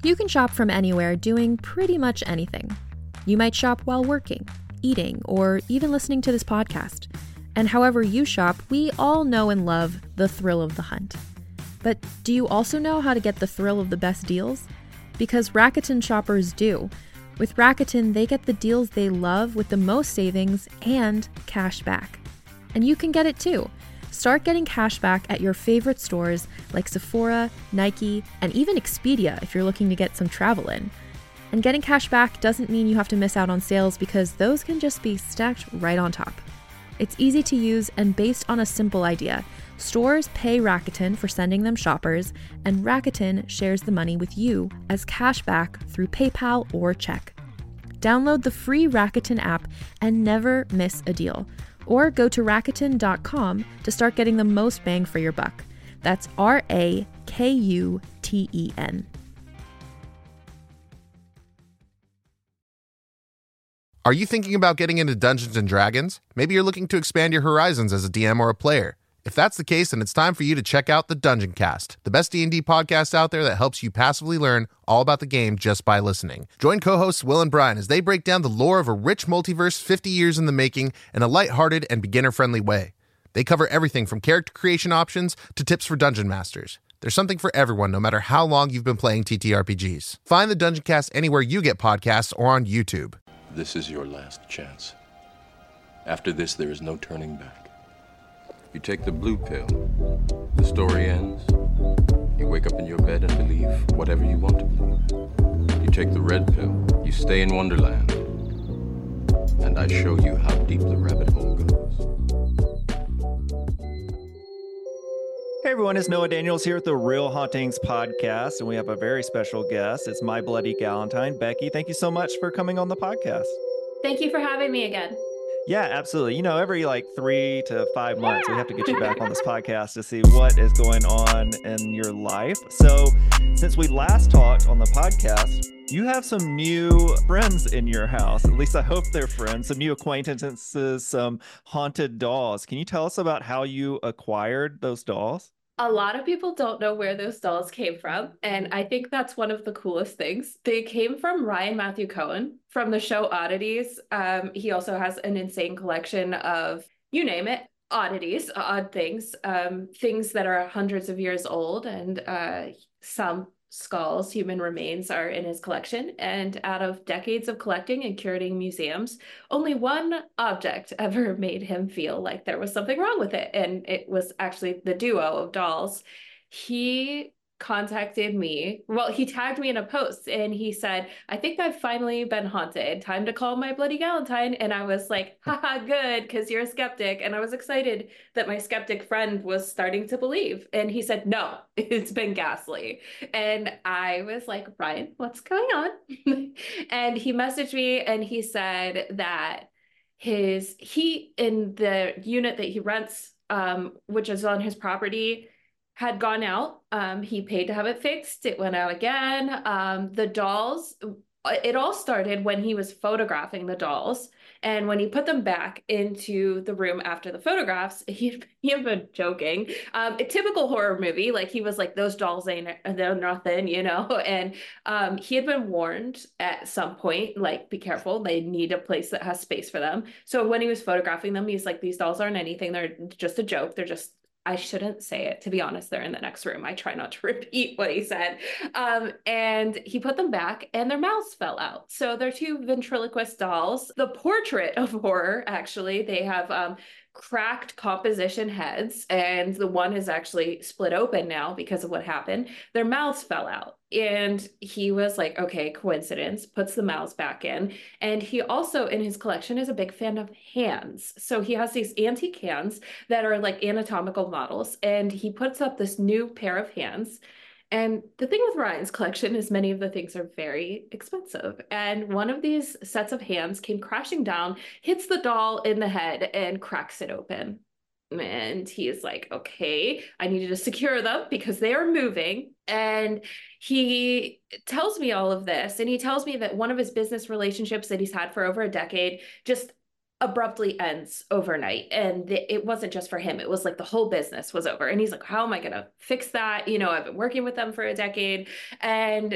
You can shop from anywhere doing pretty much anything. You might shop while working, eating, or even listening to this podcast. And however you shop, we all know and love the thrill of the hunt. But do you also know how to get the thrill of the best deals? Because Rakuten shoppers do. With Rakuten, they get the deals they love with the most savings and cash back. And you can get it too. Start getting cash back at your favorite stores like Sephora, Nike, and even Expedia if you're looking to get some travel in. And getting cash back doesn't mean you have to miss out on sales because those can just be stacked right on top. It's easy to use and based on a simple idea. Stores pay Rakuten for sending them shoppers, and Rakuten shares the money with you as cash back through PayPal or check. Download the free Rakuten app and never miss a deal. Or go to Rakuten.com to start getting the most bang for your buck. That's Rakuten. Are you thinking about getting into Dungeons & Dragons? Maybe you're looking to expand your horizons as a DM or a player. If that's the case, then it's time for you to check out the Dungeon Cast, the best D&D podcast out there that helps you passively learn all about the game just by listening. Join co-hosts Will and Brian as they break down the lore of a rich multiverse 50 years in the making in a lighthearted and beginner-friendly way. They cover everything from character creation options to tips for dungeon masters. There's something for everyone, no matter how long you've been playing TTRPGs. Find the Dungeon Cast anywhere you get podcasts or on YouTube. This is your last chance. After this, there is no turning back. You take the blue pill, the story ends. You wake up in your bed and believe whatever you want to believe. You take the red pill, you stay in Wonderland, and I show you how deep the rabbit hole goes. Hey everyone, it's Noah Daniels here with the Real Hauntings podcast, and we have a very special guest. It's My Bloody Galentine. Becky, thank you so much for coming on the podcast. Thank you for having me again. Yeah, absolutely. You know, every 3 to 5 months, we have to get you back on this podcast to see what is going on in your life. So since we last talked on the podcast, you have some new friends in your house. At least I hope they're friends. Some new acquaintances, some haunted dolls. Can you tell us about how you acquired those dolls? A lot of people don't know where those dolls came from, and I think that's one of the coolest things. They came from Ryan Matthew Cohen from the show Oddities. He also has an insane collection of, you name it, oddities, odd things, things that are hundreds of years old, and some skulls, human remains, are in his collection. And out of decades of collecting and curating museums, only one object ever made him feel like there was something wrong with it. And it was actually the duo of dolls. He contacted me. Well, he tagged me in a post and he said, I think I've finally been haunted. Time to call My Bloody Galentine. And I was like, haha, good, because you're a skeptic. And I was excited that my skeptic friend was starting to believe. And he said, no, it's been ghastly. And I was like, Ryan, what's going on? And he messaged me and he said that he in the unit that he rents, which is on his property, had gone out. He paid to have it fixed. It went out again. The dolls, it all started when he was photographing the dolls. And when he put them back into the room after the photographs, he had been joking. A typical horror movie, like he was like, those dolls they're nothing, you know? And he had been warned at some point, like, be careful, they need a place that has space for them. So when he was photographing them, he's like, these dolls aren't anything. They're just a joke. They're just, I shouldn't say it, to be honest, they're in the next room. I try not to repeat what he said. And he put them back and their mouths fell out. So they're two ventriloquist dolls. The portrait of horror, actually, they have cracked composition heads, and the one is actually split open now because of what happened. Their mouths fell out. And he was like, okay, coincidence, puts the mouths back in. And he also, in his collection, is a big fan of hands. So he has these antique hands that are like anatomical models, and he puts up this new pair of hands. And the thing with Ryan's collection is many of the things are very expensive. And one of these sets of hands came crashing down, hits the doll in the head, and cracks it open. And he is like, okay, I needed to secure them because they are moving. And he tells me all of this. And he tells me that one of his business relationships that he's had for over a decade just abruptly ends overnight. And it wasn't just for him. It was like the whole business was over. And he's like, how am I going to fix that? You know, I've been working with them for a decade, and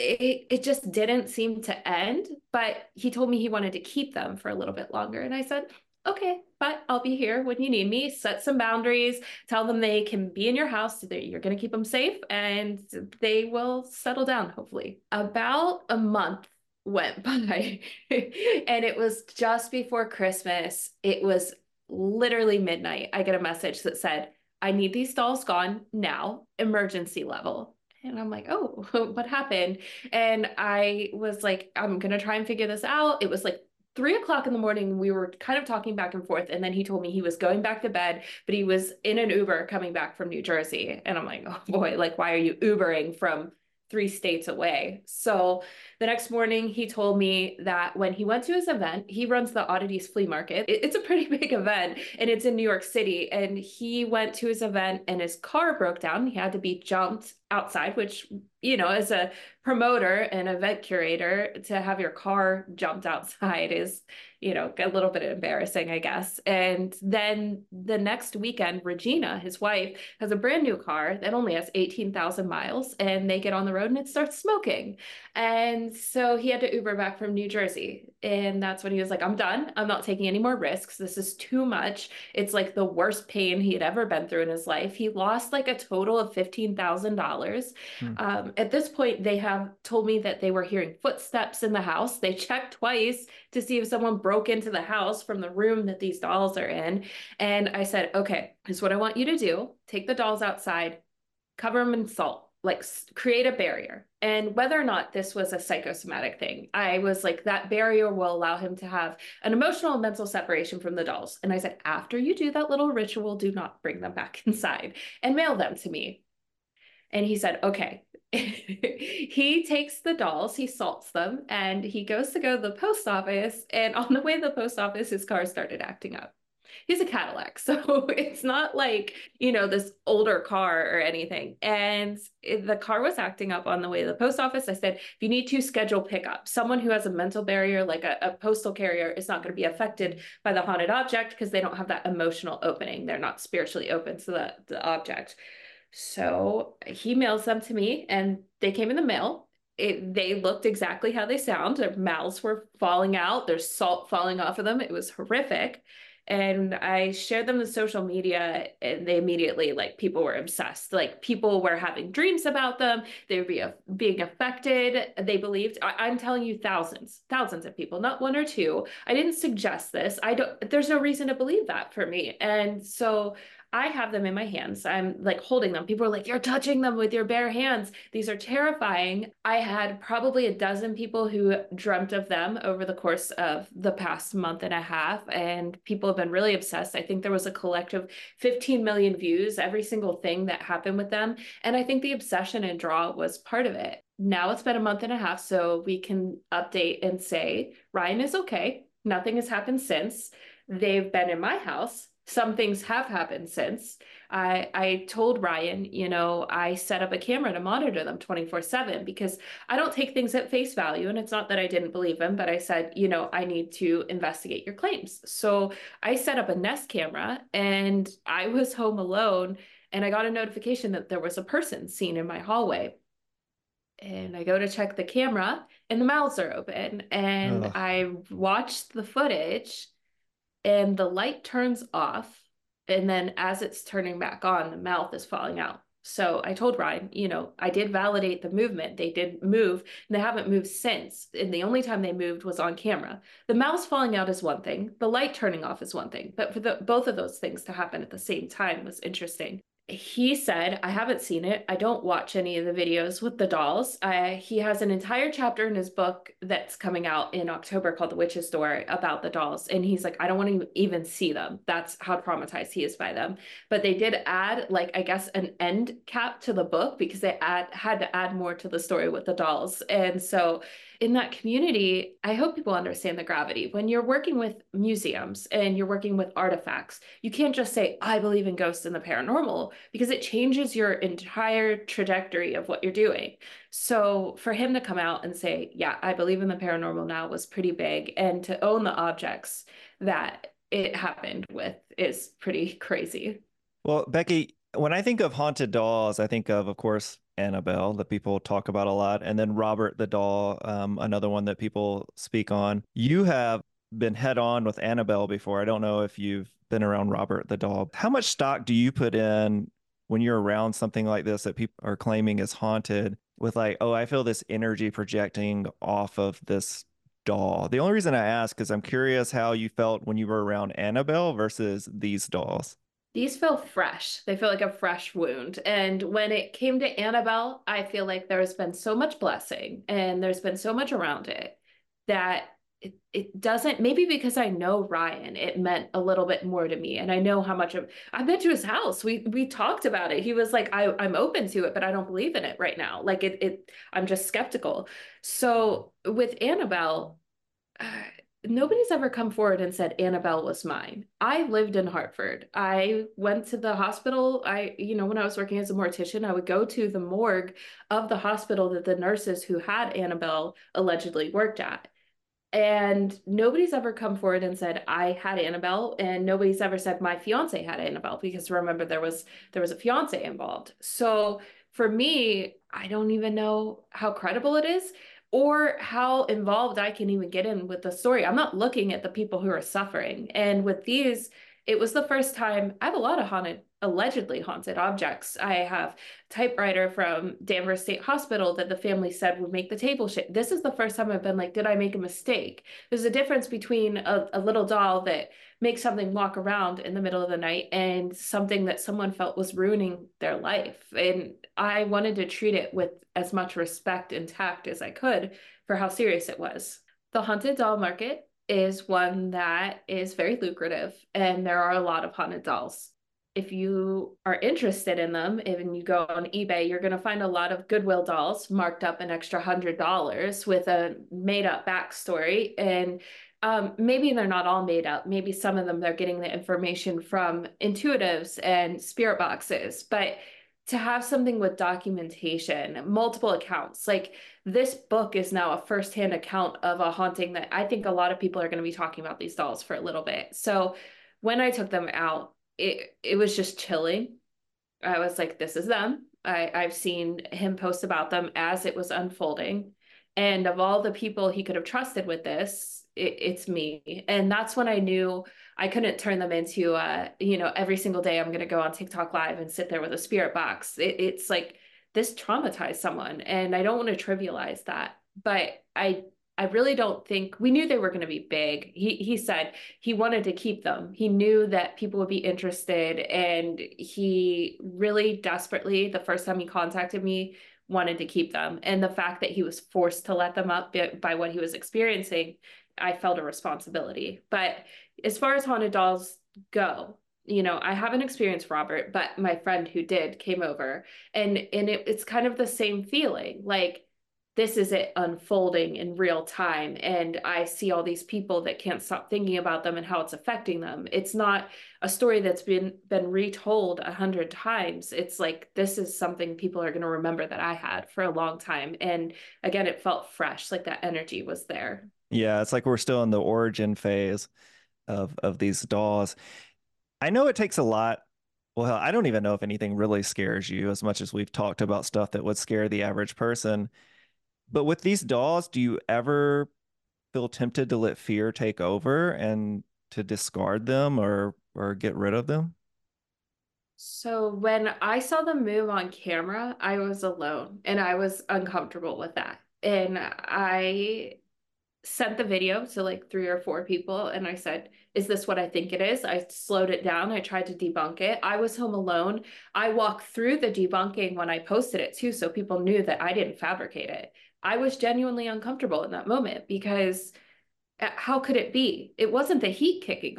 it just didn't seem to end. But he told me he wanted to keep them for a little bit longer. And I said, okay, but I'll be here when you need me. Set some boundaries, tell them they can be in your house, that you're going to keep them safe, and they will settle down, hopefully. About a month went by and it was just before Christmas. It was literally midnight. I get a message that said, I need these dolls gone now, emergency level. And I'm like, oh, what happened? And I was like, I'm going to try and figure this out. It was like 3 o'clock in the morning. We were kind of talking back and forth. And then he told me he was going back to bed, but he was in an Uber coming back from New Jersey. And I'm like, oh boy, like, why are you Ubering from 3 states away? So the next morning, he told me that when he went to his event, he runs the Oddities Flea Market. It's a pretty big event, and it's in New York City. And he went to his event and his car broke down. He had to be jumped outside, which, you know, as a promoter and event curator, to have your car jumped outside is, you know, a little bit embarrassing, I guess. And then the next weekend, Regina, his wife, has a brand new car that only has 18,000 miles, and they get on the road and it starts smoking. And so he had to Uber back from New Jersey. And that's when he was like, I'm done. I'm not taking any more risks. This is too much. It's like the worst pain he had ever been through in his life. He lost like a total of $15,000. At this point, they have told me that they were hearing footsteps in the house. They checked twice to see if someone broke into the house from the room that these dolls are in. And I said, okay, here's what I want you to do. Take the dolls outside, cover them in salt, like create a barrier. And whether or not this was a psychosomatic thing, I was like, that barrier will allow him to have an emotional and mental separation from the dolls. And I said, after you do that little ritual, do not bring them back inside and mail them to me. And he said, okay. He takes the dolls, he salts them, and he goes to go to the post office. And on the way to the post office, his car started acting up. He's a Cadillac, so it's not like, you know, this older car or anything. And the car was acting up on the way to the post office. I said, if you need to schedule pickup, someone who has a mental barrier, like a postal carrier, is not going to be affected by the haunted object because they don't have that emotional opening. They're not spiritually open to the object. So he mails them to me, and they came in the mail. They looked exactly how they sound. Their mouths were falling out. There's salt falling off of them. It was horrific. And I shared them on social media, and they immediately, like, people were obsessed. Like, people were having dreams about them. They were being affected. They believed, I'm telling you, thousands of people, not one or two. I didn't suggest this. There's no reason to believe that for me. And so I have them in my hands. I'm like holding them. People are like, you're touching them with your bare hands. These are terrifying. I had probably a dozen people who dreamt of them over the course of the past month and a half, and people have been really obsessed. I think there was a collective 15 million views, every single thing that happened with them. And I think the obsession and draw was part of it. Now it's been a month and a half, so we can update and say Ryan is okay. Nothing has happened since. They've been in my house. Some things have happened since. I told Ryan, you know, I set up a camera to monitor them 24/7 because I don't take things at face value. And it's not that I didn't believe him, but I said, you know, I need to investigate your claims. So I set up a Nest camera, and I was home alone, and I got a notification that there was a person seen in my hallway. And I go to check the camera, and the mouths are open, and I watched the footage, and the light turns off, and then as it's turning back on, the mouth is falling out. So I told Ryan, you know, I did validate the movement. They did move, and they haven't moved since. And the only time they moved was on camera. The mouths falling out is one thing. The light turning off is one thing. But for both of those things to happen at the same time was interesting. He said, I haven't seen it. I don't watch any of the videos with the dolls. He has an entire chapter in his book that's coming out in October called The Witch's Door about the dolls. And he's like, I don't want to even see them. That's how traumatized he is by them. But they did add, like, I guess, an end cap to the book because they had to add more to the story with the dolls. And so in that community, I hope people understand the gravity. When you're working with museums and you're working with artifacts, you can't just say, I believe in ghosts and the paranormal, because it changes your entire trajectory of what you're doing. So for him to come out and say, yeah, I believe in the paranormal now was pretty big. And to own the objects that it happened with is pretty crazy. Well, Becky, when I think of haunted dolls, I think of course, Annabelle, that people talk about a lot, and then Robert the doll, another one that people speak on. You have been head on with Annabelle before. I don't know if you've been around Robert the doll. How much stock do you put in when you're around something like this that people are claiming is haunted with like, oh, I feel this energy projecting off of this doll? The only reason I ask is I'm curious how you felt when you were around Annabelle versus these dolls. These feel fresh. They feel like a fresh wound. And when it came to Annabelle, I feel like there's been so much blessing and there's been so much around it that it doesn't, maybe because I know Ryan, it meant a little bit more to me. And I know how much of, I've been to his house. We talked about it. He was like, I'm open to it, but I don't believe in it right now. Like I'm just skeptical. So with Annabelle, nobody's ever come forward and said Annabelle was mine. I lived in Hartford. I went to the hospital. When I was working as a mortician, I would go to the morgue of the hospital that the nurses who had Annabelle allegedly worked at. And nobody's ever come forward and said I had Annabelle, and nobody's ever said my fiance had Annabelle, because remember there was a fiance involved. So for me, I don't even know how credible it is or how involved I can even get in with the story. I'm not looking at the people who are suffering. And with these, it was the first time. I have a lot of allegedly haunted objects. I have typewriter from Danvers State Hospital that the family said would make the table shake. This is the first time I've been like, did I make a mistake? There's a difference between a little doll that makes something walk around in the middle of the night and something that someone felt was ruining their life. And I wanted to treat it with as much respect and tact as I could for how serious it was. The haunted doll market is one that is very lucrative, and there are a lot of haunted dolls. If you are interested in them and you go on eBay, you're going to find a lot of Goodwill dolls marked up an extra $100 with a made up backstory. And maybe they're not all made up. Maybe some of them they're getting the information from intuitives and spirit boxes. But to have something with documentation, multiple accounts, like this book is now a firsthand account of a haunting that I think a lot of people are going to be talking about these dolls for a little bit. So when I took them out, it was just chilling. I was like, this is them. I've seen him post about them as it was unfolding. And of all the people he could have trusted with this, it's me. And that's when I knew I couldn't turn them into, every single day I'm going to go on TikTok live and sit there with a spirit box. It's like this traumatized someone. And I don't want to trivialize that. But I really don't think, we knew they were going to be big. He said he wanted to keep them. He knew that people would be interested. And he really desperately, the first time he contacted me, wanted to keep them. And the fact that he was forced to let them up by what he was experiencing, I felt a responsibility. But as far as haunted dolls go, I haven't experienced Robert, but my friend who did came over, and it's kind of the same feeling. Like, this is it unfolding in real time. And I see all these people that can't stop thinking about them and how it's affecting them. It's not a story that's been retold 100 times. It's like, this is something people are going to remember that I had for a long time. And again, it felt fresh, like that energy was there. Yeah, it's like we're still in the origin phase of these dolls. I know it takes a lot. Well, I don't even know if anything really scares you as much as we've talked about stuff that would scare the average person. But with these dolls, do you ever feel tempted to let fear take over and to discard them or get rid of them? So when I saw them move on camera, I was alone and I was uncomfortable with that. And I sent the video to like 3 or 4 people and I said, is this what I think it is? I slowed it down. I tried to debunk it. I was home alone. I walked through the debunking when I posted it too, so people knew that I didn't fabricate it. I was genuinely uncomfortable in that moment because how could it be? It wasn't the heat kicking on.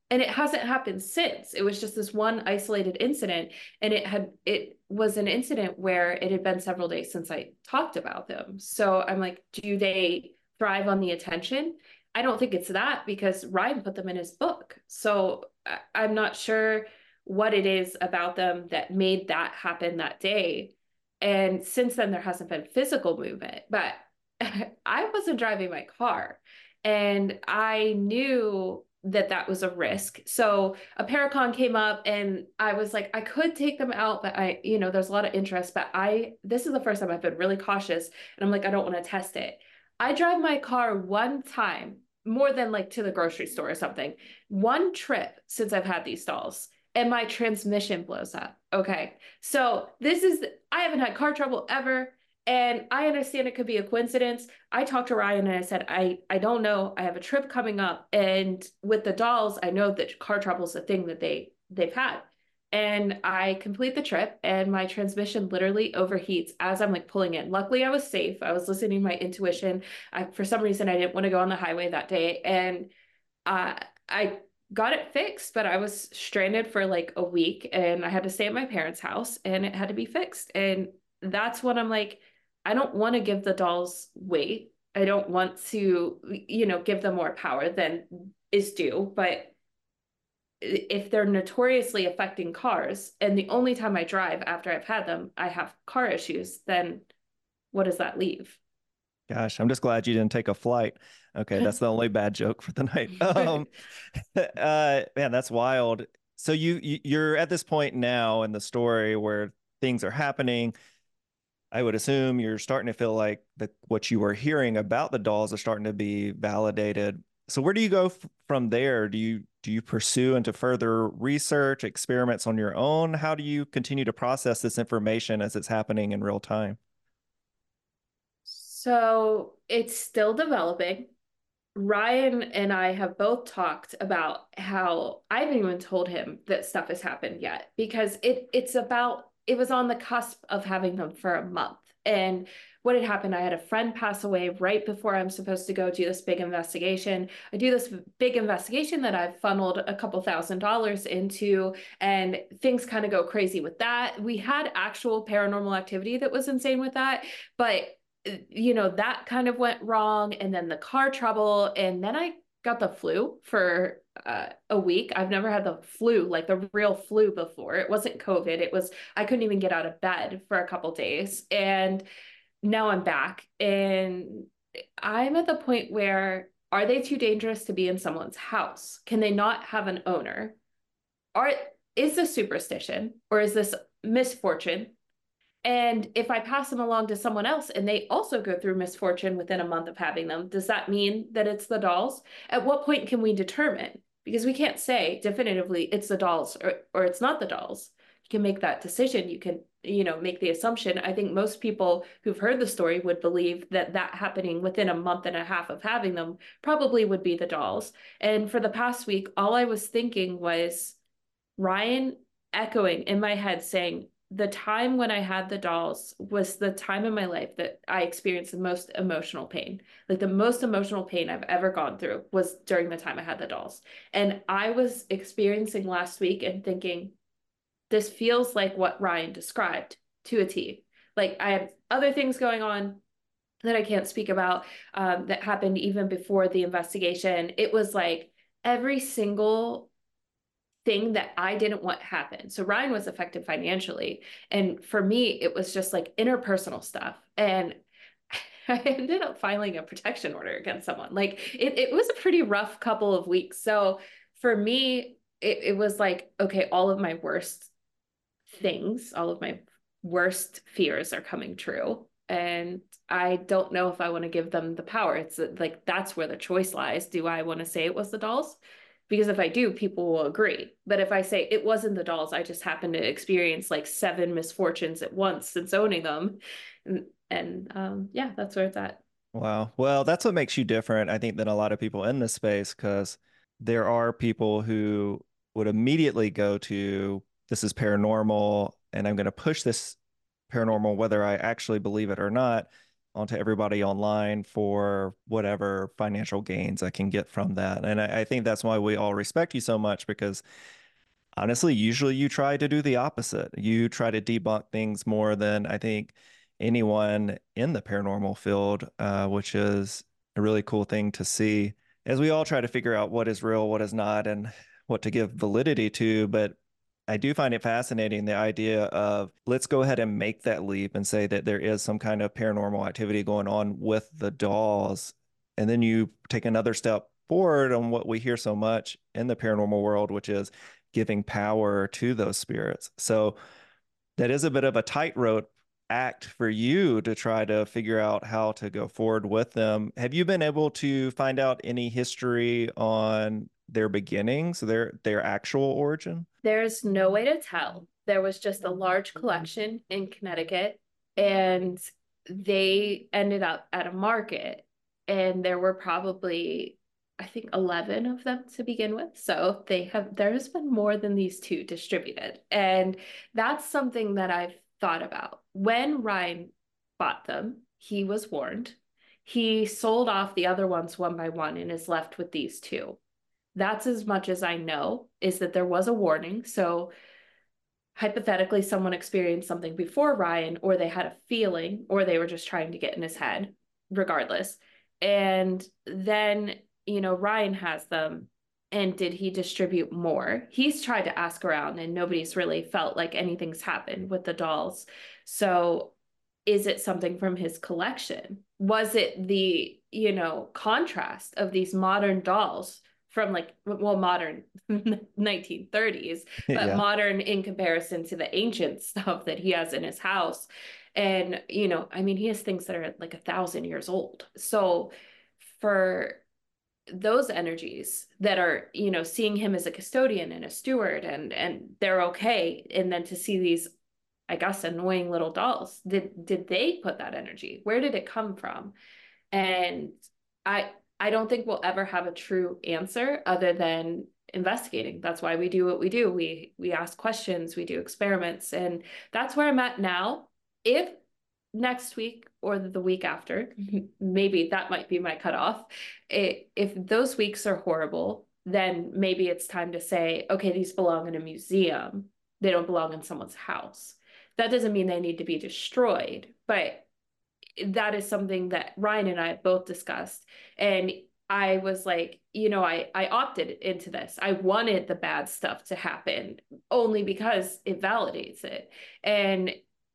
And it hasn't happened since. It was just this one isolated incident. And it was an incident where it had been several days since I talked about them. So I'm like, do they thrive on the attention? I don't think it's that, because Ryan put them in his book. So I'm not sure what it is about them that made that happen that day. And since then, there hasn't been physical movement, but I wasn't driving my car, and I knew that that was a risk. So a Paracon came up, and I was like, I could take them out, but there's a lot of interest, but this is the first time I've been really cautious, and I'm like, I don't want to test it. I drive my car one time, more than like to the grocery store or something, one trip since I've had these stalls, and my transmission blows up. Okay. So I haven't had car trouble ever. And I understand it could be a coincidence. I talked to Ryan and I said, I don't know. I have a trip coming up. And with the dolls, I know that car trouble is a thing that they've had. And I complete the trip, and my transmission literally overheats as I'm like pulling in. Luckily, I was safe. I was listening to my intuition. For some reason, I didn't want to go on the highway that day. And I got it fixed, but I was stranded for like a week, and I had to stay at my parents' house, and it had to be fixed. And that's when I'm like, I don't want to give the dolls weight. I don't want to, give them more power than is due. But if they're notoriously affecting cars, and the only time I drive after I've had them, I have car issues, then what does that leave? Gosh, I'm just glad you didn't take a flight. Okay, that's the only bad joke for the night. Man, that's wild. So you're at this point now in the story where things are happening. I would assume you're starting to feel like what you were hearing about the dolls are starting to be validated. So where do you go from there? Do you pursue into further research, experiments on your own? How do you continue to process this information as it's happening in real time? So it's still developing. Ryan and I have both talked about how I haven't even told him that stuff has happened yet, because it was on the cusp of having them for a month. And what had happened, I had a friend pass away right before I'm supposed to go do this big investigation. I do this big investigation that I've funneled a couple $1,000s into, and things kind of go crazy with that. We had actual paranormal activity that was insane with that, but that kind of went wrong. And then the car trouble. And then I got the flu for a week. I've never had the flu, like the real flu, before. It wasn't COVID. I couldn't even get out of bed for a couple days. And now I'm back. And I'm at the point where, are they too dangerous to be in someone's house? Can they not have an owner? Is this superstition, or is this misfortune? And if I pass them along to someone else and they also go through misfortune within a month of having them, does that mean that it's the dolls? At what point can we determine? Because we can't say definitively it's the dolls or it's not the dolls. You can make that decision. You can, make the assumption. I think most people who've heard the story would believe that happening within a month and a half of having them probably would be the dolls. And for the past week, all I was thinking was Ryan echoing in my head saying, the time when I had the dolls was the time in my life that I experienced the most emotional pain. Like the most emotional pain I've ever gone through was during the time I had the dolls. And I was experiencing last week and thinking, this feels like what Ryan described to a T. Like I had other things going on that I can't speak about that happened even before the investigation. It was like every single thing that I didn't want happen. So Ryan was affected financially. And for me, it was just like interpersonal stuff. And I ended up filing a protection order against someone. Like it was a pretty rough couple of weeks. So for me, it was like, okay, all of my worst things, all of my worst fears are coming true. And I don't know if I want to give them the power. It's like, that's where the choice lies. Do I want to say it was the dolls? Because if I do, people will agree. But if I say it wasn't the dolls, I just happened to experience like 7 misfortunes at once since owning them. Yeah, that's where it's at. Wow. Well, that's what makes you different, I think, than a lot of people in this space, because there are people who would immediately go to, this is paranormal, and I'm going to push this paranormal, whether I actually believe it or not, onto everybody online for whatever financial gains I can get from that. And I think that's why we all respect you so much, because honestly, usually you try to do the opposite. You try to debunk things more than I think anyone in the paranormal field, which is a really cool thing to see as we all try to figure out what is real, what is not, and what to give validity to. But I do find it fascinating, the idea of let's go ahead and make that leap and say that there is some kind of paranormal activity going on with the dolls. And then you take another step forward on what we hear so much in the paranormal world, which is giving power to those spirits. So that is a bit of a tightrope act for you to try to figure out how to go forward with them. Have you been able to find out any history on their beginnings, their actual origin? There's no way to tell. There was just a large collection in Connecticut, and they ended up at a market, and there were probably, I think, 11 of them to begin with. So there's been more than these two distributed. And that's something that I've thought about. When Ryan bought them, he was warned. He sold off the other ones one by one and is left with these two. That's as much as I know, is that there was a warning. So hypothetically, someone experienced something before Ryan, or they had a feeling, or they were just trying to get in his head, regardless. And then, Ryan has them. And did he distribute more? He's tried to ask around and nobody's really felt like anything's happened with the dolls. So is it something from his collection? Was it the, contrast of these modern dolls from modern 1930s, but Yeah. modern in comparison to the ancient stuff that he has in his house? And, he has things that are like 1,000 years old. So for those energies that are, seeing him as a custodian and a steward, and they're okay, and then to see these, I guess, annoying little dolls, did they put that energy? Where did it come from? And I don't think we'll ever have a true answer other than investigating. That's why we do what we do. We ask questions, we do experiments, and that's where I'm at now. If next week or the week after, maybe that might be my cutoff. If those weeks are horrible, then maybe it's time to say, okay, these belong in a museum. They don't belong in someone's house. That doesn't mean they need to be destroyed, but that is something that Ryan and I have both discussed. And I was like, I opted into this. I wanted the bad stuff to happen only because it validates it. And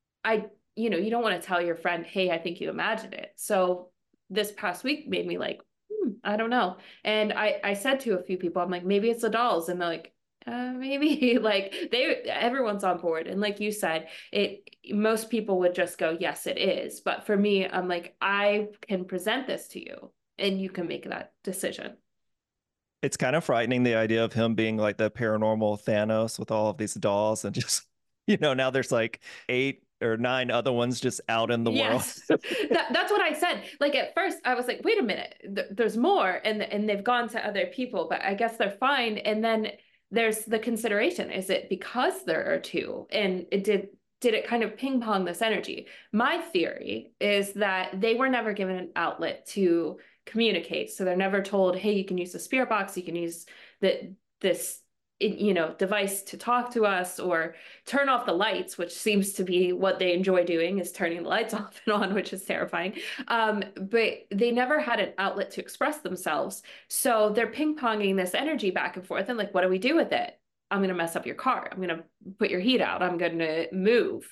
you don't want to tell your friend, hey, I think you imagined it. So this past week made me like, I don't know. And I said to a few people, I'm like, maybe it's the dolls. And they're like, maybe. Like everyone's on board. And like you said, most people would just go, yes, it is. But for me, I'm like, I can present this to you and you can make that decision. It's kind of frightening, the idea of him being like the paranormal Thanos with all of these dolls, and just, now there's like 8 or 9 other ones just out in the world. That's what I said. Like at first I was like, wait a minute, there's more, and they've gone to other people, but I guess they're fine. And then there's the consideration, is it because there are 2, and did it kind of ping pong this energy? My theory is that they were never given an outlet to communicate. So they're never told, hey, you can use the spirit box, you can use this device to talk to us, or turn off the lights, which seems to be what they enjoy doing, is turning the lights off and on, which is terrifying. But they never had an outlet to express themselves. So they're ping-ponging this energy back and forth. And like, what do we do with it? I'm going to mess up your car. I'm going to put your heat out. I'm going to move.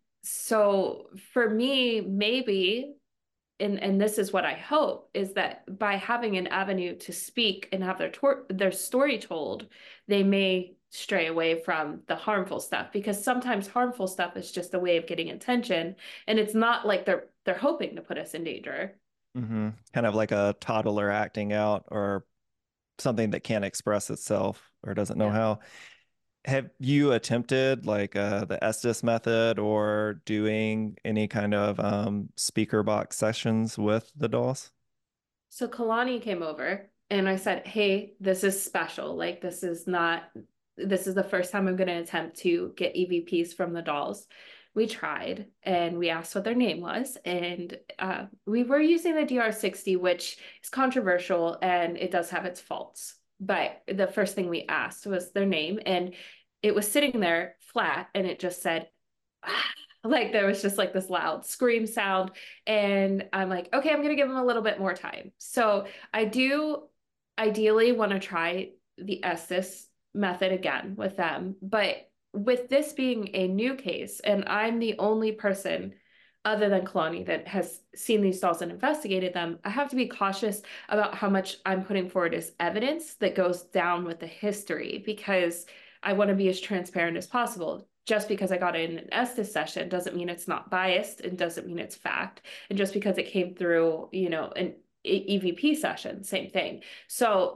So for me, maybe, and this is what I hope, is that by having an avenue to speak and have their story told, they may stray away from the harmful stuff, because sometimes harmful stuff is just a way of getting attention, and it's not like they're hoping to put us in danger. Mm-hmm. Kind of like a toddler acting out, or something that can't express itself or doesn't know how. Have you attempted like the Estes method, or doing any kind of speaker box sessions with the dolls? So Kalani came over and I said, hey, this is special. Like, this is the first time I'm going to attempt to get EVPs from the dolls. we tried and we asked what their name was. And we were using the DR60, which is controversial and it does have its faults. But the first thing we asked was their name, and it was sitting there flat and it just said, like there was just like this loud scream sound. And I'm like, okay, I'm going to give them a little bit more time. So I do ideally want to try the Estes method again with them. But with this being a new case, and I'm the only person other than Kalani that has seen these dolls and investigated them, I have to be cautious about how much I'm putting forward as evidence that goes down with the history, because I want to be as transparent as possible. Just because I got it in an Estes session doesn't mean it's not biased and doesn't mean it's fact. And just because it came through, an EVP session, same thing. So,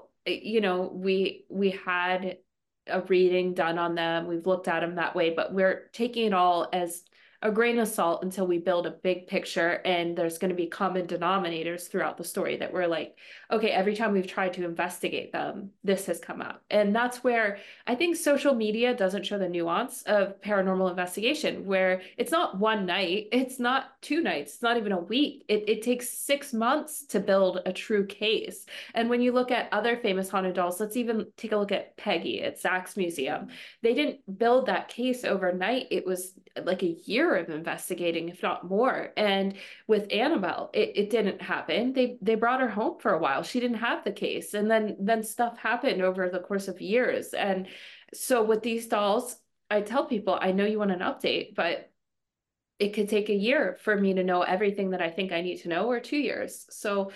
we had a reading done on them. We've looked at them that way, but we're taking it all as a grain of salt until we build a big picture, and there's going to be common denominators throughout the story that we're like, okay, every time we've tried to investigate them, this has come up. And that's where I think social media doesn't show the nuance of paranormal investigation, where it's not one night, it's not 2 nights, it's not even a week. It takes 6 months to build a true case. And when you look at other famous haunted dolls, let's even take a look at Peggy at Sachs Museum. They didn't build that case overnight. It was like a year of investigating, if not more. And with Annabelle, it didn't happen. They brought her home for a while. She didn't have the case. And then stuff happened over the course of years. And so with these dolls, I tell people, I know you want an update, but it could take a year for me to know everything that I think I need to know, or 2 years. So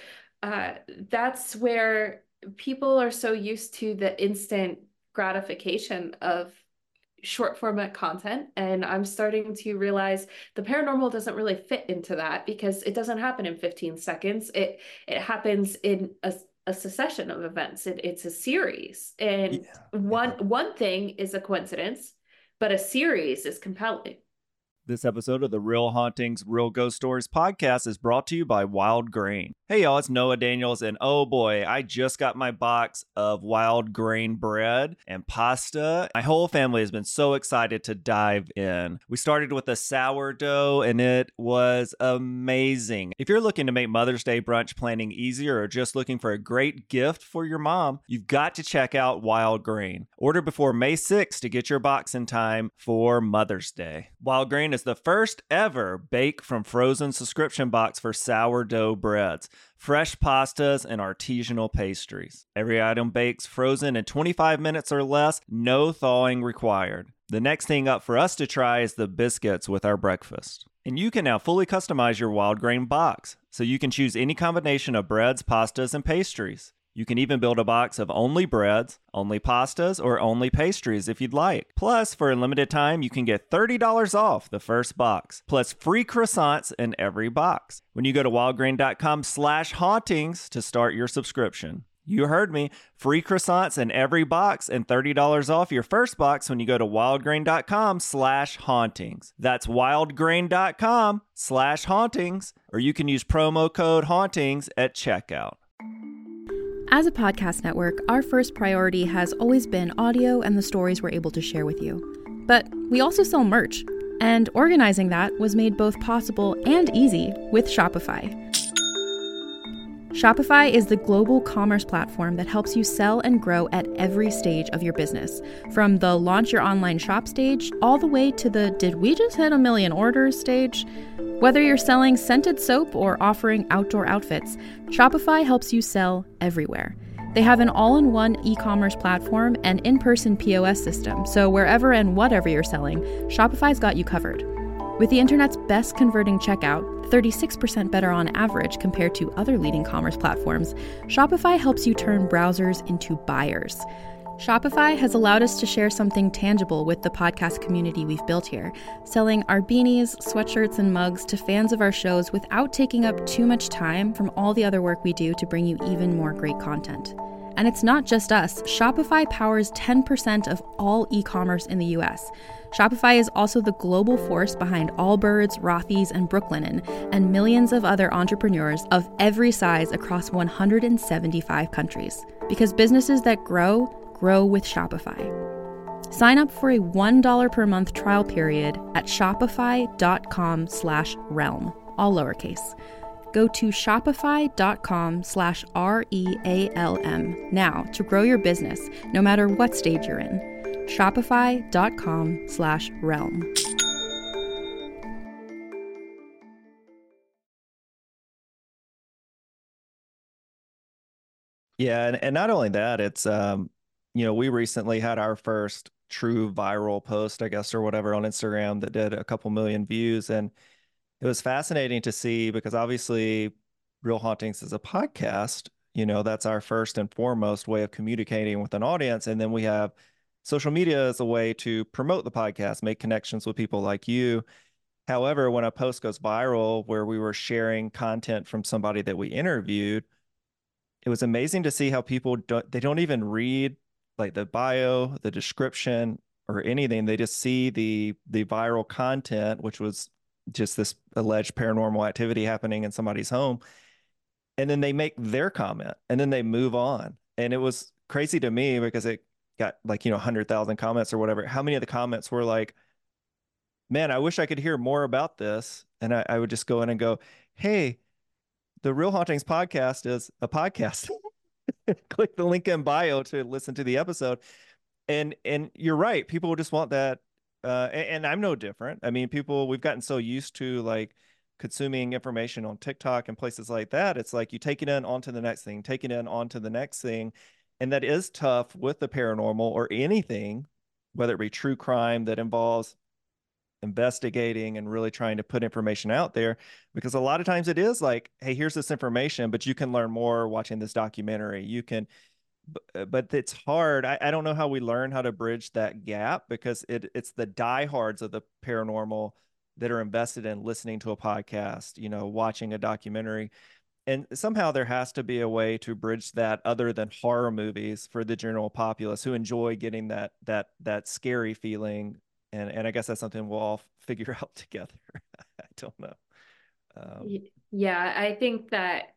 that's where people are so used to the instant gratification of short format content. And I'm starting to realize the paranormal doesn't really fit into that, because it doesn't happen in 15 seconds. It happens in a succession of events. It's a series. And one thing is a coincidence, but a series is compelling. This episode of the Real Hauntings, Real Ghost Stories podcast is brought to you by Wild Grain. Hey y'all, it's Noah Daniels, and oh boy, I just got my box of Wild Grain bread and pasta. My whole family has been so excited to dive in. We started with a sourdough, and it was amazing. If you're looking to make Mother's Day brunch planning easier, or just looking for a great gift for your mom, you've got to check out Wild Grain. Order before May 6th to get your box in time for Mother's Day. Wild Grain is the first ever bake from frozen subscription box for sourdough breads, fresh pastas, and artisanal pastries. Every item bakes frozen in 25 minutes or less, no thawing required. The next thing up for us to try is the biscuits with our breakfast. And you can now fully customize your Wild Grain box, so you can choose any combination of breads, pastas, and pastries. You can even build a box of only breads, only pastas, or only pastries if you'd like. Plus, for a limited time, you can get $30 off the first box, plus free croissants in every box when you go to wildgrain.com/hauntings to start your subscription. You heard me. Free croissants in every box and $30 off your first box when you go to wildgrain.com/hauntings. That's wildgrain.com/hauntings, or you can use promo code hauntings at checkout. As a podcast network, our first priority has always been audio and the stories we're able to share with you. But we also sell merch, and organizing that was made both possible and easy with Shopify. Shopify is the global commerce platform that helps you sell and grow at every stage of your business, from the launch your online shop stage all the way to the did we just hit 1 million orders stage. Whether you're selling scented soap or offering outdoor outfits, Shopify helps you sell everywhere. They have an all-in-one e-commerce platform and in-person POS system, so wherever and whatever you're selling, Shopify's got you covered. With the internet's best converting checkout, 36% better on average compared to other leading commerce platforms, Shopify helps you turn browsers into buyers. Shopify has allowed us to share something tangible with the podcast community we've built here, selling our beanies, sweatshirts, and mugs to fans of our shows without taking up too much time from all the other work we do to bring you even more great content. And it's not just us. Shopify powers 10% of all e-commerce in the US. Shopify is also the global force behind Allbirds, Rothy's, and Brooklinen, and millions of other entrepreneurs of every size across 175 countries. Because businesses that grow with Shopify. Sign up for a $1 per month trial period at shopify.com/realm, all lowercase. Go to shopify.com/REALM now to grow your business, no matter what stage you're in. Shopify.com/realm. Yeah, and not only that, it's we recently had our first true viral post, I guess, or whatever on Instagram that did a couple million views. And it was fascinating to see because obviously Real Hauntings is a podcast. That's our first and foremost way of communicating with an audience. And then we have social media as a way to promote the podcast, make connections with people like you. However, when a post goes viral where we were sharing content from somebody that we interviewed, it was amazing to see how people don't even read like the bio, the description, or anything. They just see the viral content, which was just this alleged paranormal activity happening in somebody's home. And then they make their comment and then they move on. And it was crazy to me because it got 100,000 comments or whatever. How many of the comments were like, man, I wish I could hear more about this. And I would just go in and go, hey, the Real Hauntings podcast is a podcast. Click the link in bio to listen to the episode. And you're right. People just want that. And I'm no different. I mean, we've gotten so used to like consuming information on TikTok and places like that. It's like you take it in onto the next thing, take it in onto the next thing. And that is tough with the paranormal or anything, whether it be true crime that involves investigating and really trying to put information out there, because a lot of times it is like, hey, here's this information, but you can learn more watching this documentary. You can, but it's hard. I don't know how we learn how to bridge that gap because it's the diehards of the paranormal that are invested in listening to a podcast, watching a documentary. And somehow there has to be a way to bridge that other than horror movies for the general populace who enjoy getting that scary feeling. And I guess that's something we'll all figure out together. I don't know. Yeah, I think that,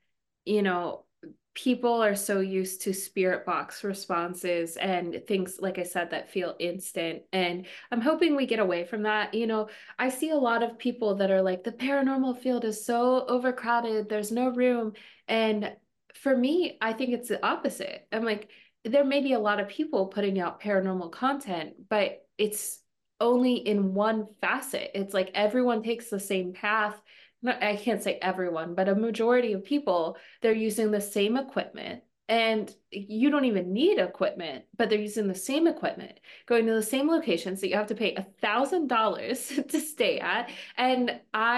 people are so used to spirit box responses and things, like I said, that feel instant. And I'm hoping we get away from that. I see a lot of people that are like, the paranormal field is so overcrowded, there's no room. And for me, I think it's the opposite. I'm like, there may be a lot of people putting out paranormal content, but it's only in one facet. It's like everyone takes the same path. I can't say everyone, but a majority of people, they're using the same equipment. And you don't even need equipment, but they're using the same equipment, going to the same locations that you have to pay $1,000 to stay at. And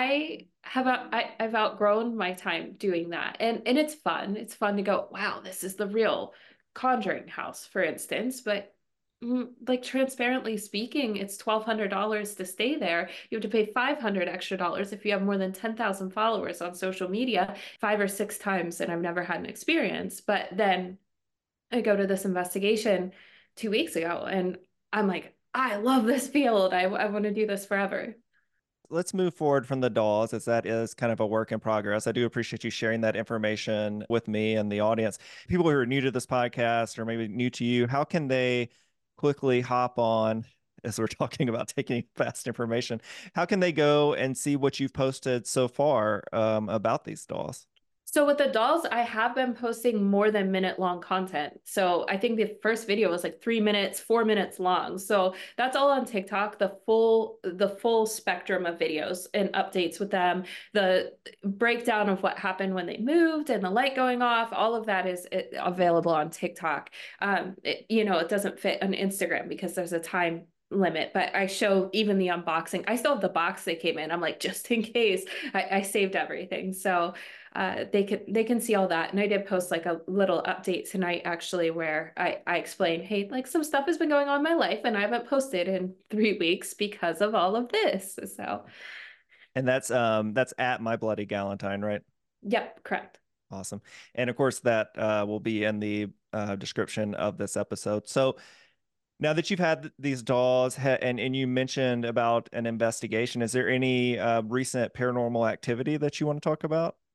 I've outgrown my time doing that. And it's fun. It's fun to go, wow, this is the real Conjuring house, for instance. But like transparently speaking, it's $1,200 to stay there. You have to pay $500 extra if you have more than 10,000 followers on social media 5 or 6 times, and I've never had an experience. But then I go to this investigation 2 weeks ago, and I'm like, I love this field. I want to do this forever. Let's move forward from the dolls, as that is kind of a work in progress. I do appreciate you sharing that information with me and the audience. People who are new to this podcast or maybe new to you, how can they quickly hop on, as we're talking about taking fast information, how can they go and see what you've posted so far about these dolls? So with the dolls, I have been posting more than minute-long content. So I think the first video was like 3 minutes, 4 minutes long. So that's all on TikTok, the full spectrum of videos and updates with them, the breakdown of what happened when they moved and the light going off, all of that is available on TikTok. It doesn't fit on Instagram because there's a time limit, but I show even the unboxing. I still have the box they came in. I'm like, just in case, I saved everything. So they can see all that. And I did post like a little update tonight, actually, where I explained, hey, like some stuff has been going on in my life and I haven't posted in 3 weeks because of all of this. So. And that's at My Bloody Galentine, right? Yep, correct. Awesome. And of course that will be in the description of this episode. So now that you've had these dolls and you mentioned about an investigation, is there any recent paranormal activity that you want to talk about?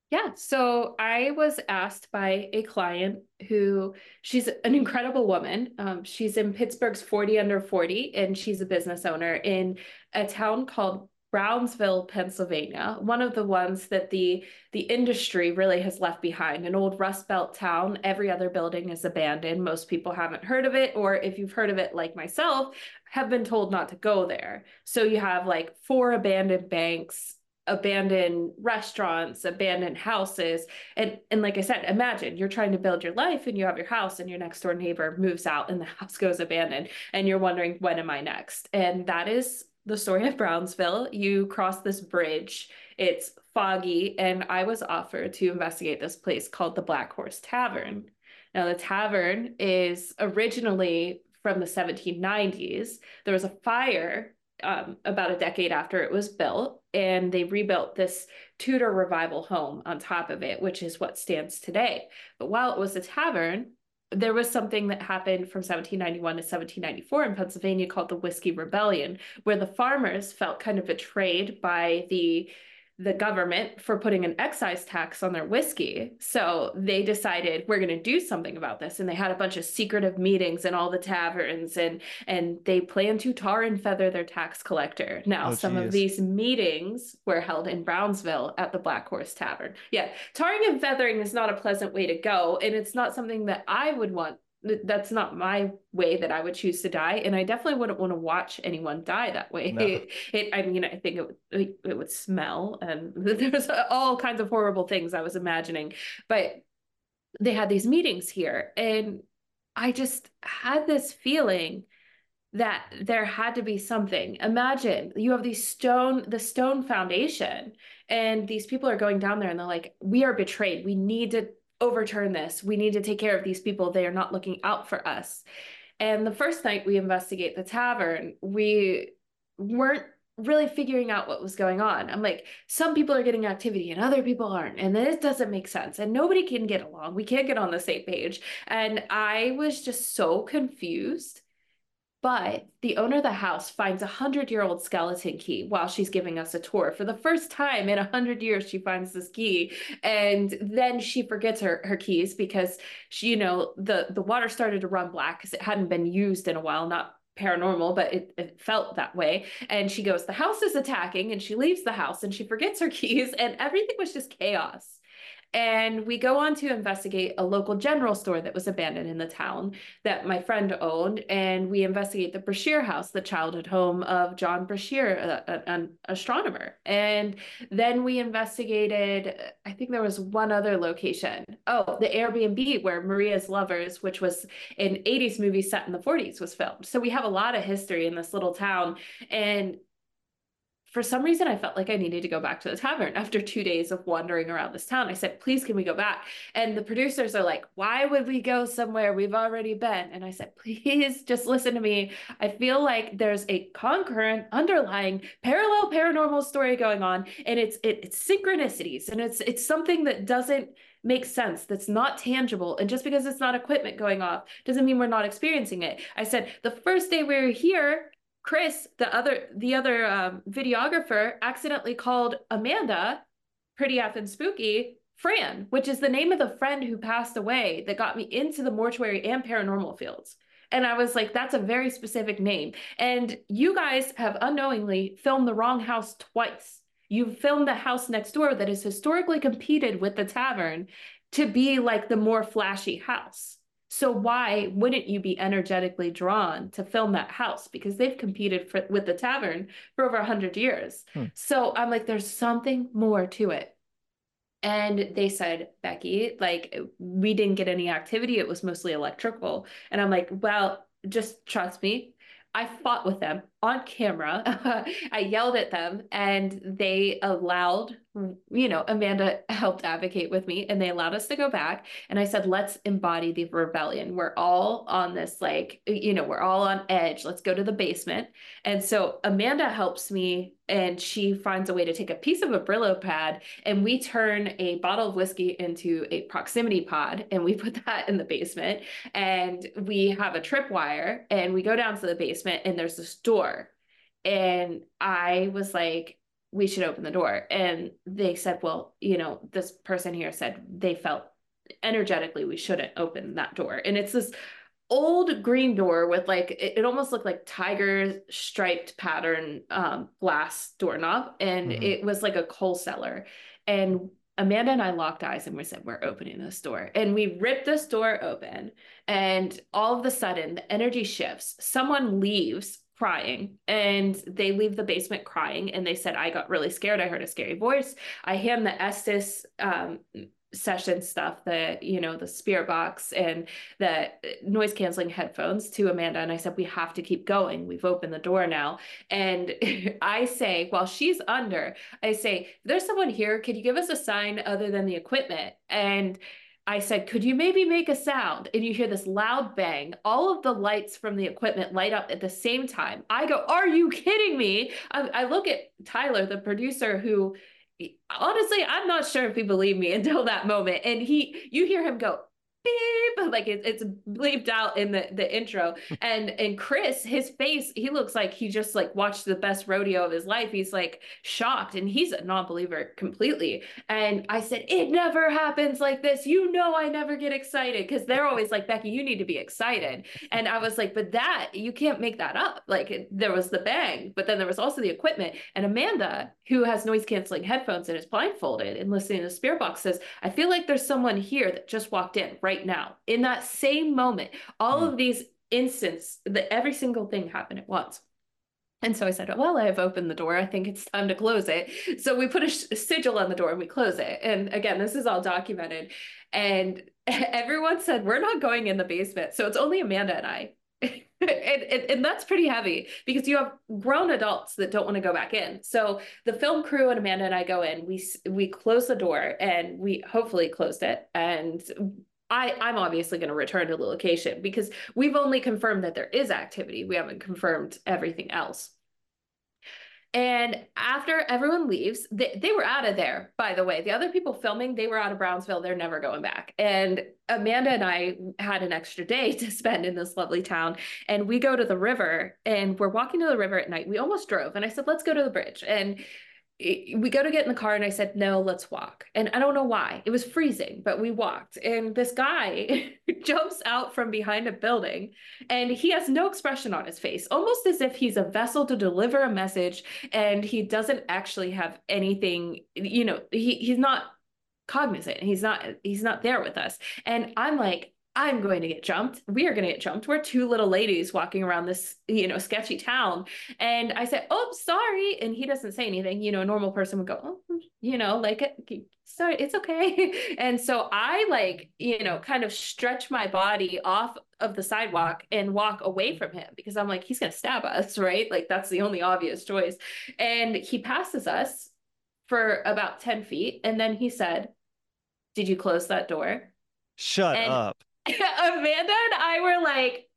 Yeah, so I was asked by a client who she's an incredible woman. She's in Pittsburgh's 40 Under 40, and she's a business owner in a town called Brownsville, Pennsylvania, one of the ones that the industry really has left behind, an old Rust Belt town. Every other building is abandoned. Most people haven't heard of it, or if you've heard of it, like myself, have been told not to go there. So you have like 4 abandoned banks, abandoned restaurants, abandoned houses. And like I said, imagine you're trying to build your life and you have your house and your next door neighbor moves out and the house goes abandoned and you're wondering, when am I next? And that is the story of Brownsville. You cross this bridge, it's foggy, and I was offered to investigate this place called the Black Horse Tavern. Now, the tavern is originally from the 1790s. There was a fire about a decade after it was built, and they rebuilt this Tudor revival home on top of it, which is what stands today. But while it was a tavern, there was something that happened from 1791 to 1794 in Pennsylvania called the Whiskey Rebellion, where the farmers felt kind of betrayed by the government for putting an excise tax on their whiskey. So they decided, we're going to do something about this. And they had a bunch of secretive meetings in all the taverns, and they planned to tar and feather their tax collector. Now, some of these meetings were held in Brownsville at the Black Horse Tavern. Yeah, tarring and feathering is not a pleasant way to go. And it's not something that I would want. That's not my way that I would choose to die, and I definitely wouldn't want to watch anyone die that way. No. I mean, I think it would smell, and there's all kinds of horrible things I was imagining. But they had these meetings here, and I just had this feeling that there had to be something. Imagine you have the stone foundation, and these people are going down there, and they're like, "We are betrayed. We need to overturn this. We need to take care of these people. They are not looking out for us." And the first night we investigate the tavern, we weren't really figuring out what was going on. I'm like, some people are getting activity and other people aren't. And this doesn't make sense. And nobody can get along. We can't get on the same page. And I was just so confused. But the owner of the house finds 100-year-old skeleton key while she's giving us a tour. For the first time in 100 years, she finds this key. And then she forgets her keys because she, the water started to run black because it hadn't been used in a while, not paranormal, but it felt that way. And she goes, the house is attacking, and she leaves the house and she forgets her keys, and everything was just chaos. And we go on to investigate a local general store that was abandoned in the town that my friend owned. And we investigate the Brashear house, the childhood home of John Brashear, an astronomer. And then we investigated, I think there was one other location. Oh, the Airbnb where Maria's Lovers, which was an 80s movie set in the 40s, was filmed. So we have a lot of history in this little town. And for some reason, I felt like I needed to go back to the tavern after 2 days of wandering around this town. I said, please, can we go back? And the producers are like, why would we go somewhere we've already been? And I said, please just listen to me. I feel like there's a concurrent, underlying, parallel paranormal story going on. And it's synchronicities. And it's something that doesn't make sense, that's not tangible. And just because it's not equipment going off doesn't mean we're not experiencing it. I said, the first day we were here, Chris, the other videographer, accidentally called Amanda, pretty effing spooky, Fran, which is the name of the friend who passed away that got me into the mortuary and paranormal fields. And I was like, that's a very specific name. And you guys have unknowingly filmed the wrong house twice. You filmed the house next door that has historically competed with the tavern to be like the more flashy house. So why wouldn't you be energetically drawn to film that house? Because they've competed with the tavern for over 100 years. So I'm like, there's something more to it. And they said, Becky, like, we didn't get any activity. It was mostly electrical. And I'm like, well, just trust me. I fought with them on camera. I yelled at them, and they allowed, Amanda helped advocate with me, and they allowed us to go back. And I said, let's embody the rebellion. We're all on this, we're all on edge. Let's go to the basement. And so Amanda helps me, and she finds a way to take a piece of a Brillo pad, and we turn a bottle of whiskey into a proximity pod, and we put that in the basement, and we have a tripwire, and we go down to the basement, and there's this door. And I was like, we should open the door. And they said, well, this person here said they felt energetically we shouldn't open that door. And it's this old green door with like, it almost looked like tiger striped pattern glass doorknob. And it was like a coal cellar. And Amanda and I locked eyes and we said, we're opening this door. And we ripped this door open. And all of a sudden, the energy shifts. Someone leaves crying, and they leave the basement crying. And they said, I got really scared. I heard a scary voice. I hand the Estes session stuff, the spirit box and the noise canceling headphones to Amanda. And I said, we have to keep going. We've opened the door now. And I say, while she's under, I say, if there's someone here, could you give us a sign other than the equipment? And I said, could you maybe make a sound? And you hear this loud bang. All of the lights from the equipment light up at the same time. I go, are you kidding me? I look at Tyler, the producer, who honestly, I'm not sure if he believed me until that moment. And you hear him go, beep, like it's bleeped out in the intro. And Chris, his face, he looks like he just like watched the best rodeo of his life. He's like shocked, and he's a non-believer completely. And I said, it never happens like this. I never get excited, because they're always like, Becky, you need to be excited. And I was like, but that, you can't make that up. Like there was the bang, but then there was also the equipment. And Amanda, who has noise canceling headphones and is blindfolded and listening to the spirit box, says, I feel like there's someone here that just walked in right now. In that same moment, all of these instances, every single thing happened at once. And so I said, well, I have opened the door. I think it's time to close it. So we put a sigil on the door and we close it. And again, this is all documented. And everyone said, we're not going in the basement. So it's only Amanda and I. and that's pretty heavy, because you have grown adults that don't want to go back in. So the film crew and Amanda and I go in, we close the door, and we hopefully closed it. And I'm obviously going to return to the location, because we've only confirmed that there is activity. We haven't confirmed everything else. And after everyone leaves, they were out of there, by the way. The other people filming, they were out of Brownsville. They're never going back. And Amanda and I had an extra day to spend in this lovely town. And we go to the river, and we're walking to the river at night. We almost drove. And I said, let's go to the bridge. And we go to get in the car, and I said, no, let's walk. And I don't know why. It was freezing, but we walked. And this guy jumps out from behind a building, and he has no expression on his face, almost as if he's a vessel to deliver a message. And he doesn't actually have anything, he's not cognizant. He's not there with us. And I'm like, I'm going to get jumped. We are going to get jumped. We're two little ladies walking around this, sketchy town. And I said, oh, sorry. And he doesn't say anything. A normal person would go, oh, sorry, it's okay. And so I kind of stretch my body off of the sidewalk and walk away from him, because I'm like, he's going to stab us, right? Like that's the only obvious choice. And he passes us for about 10 feet. And then he said, did you close that door? Shut up. Amanda and I were like,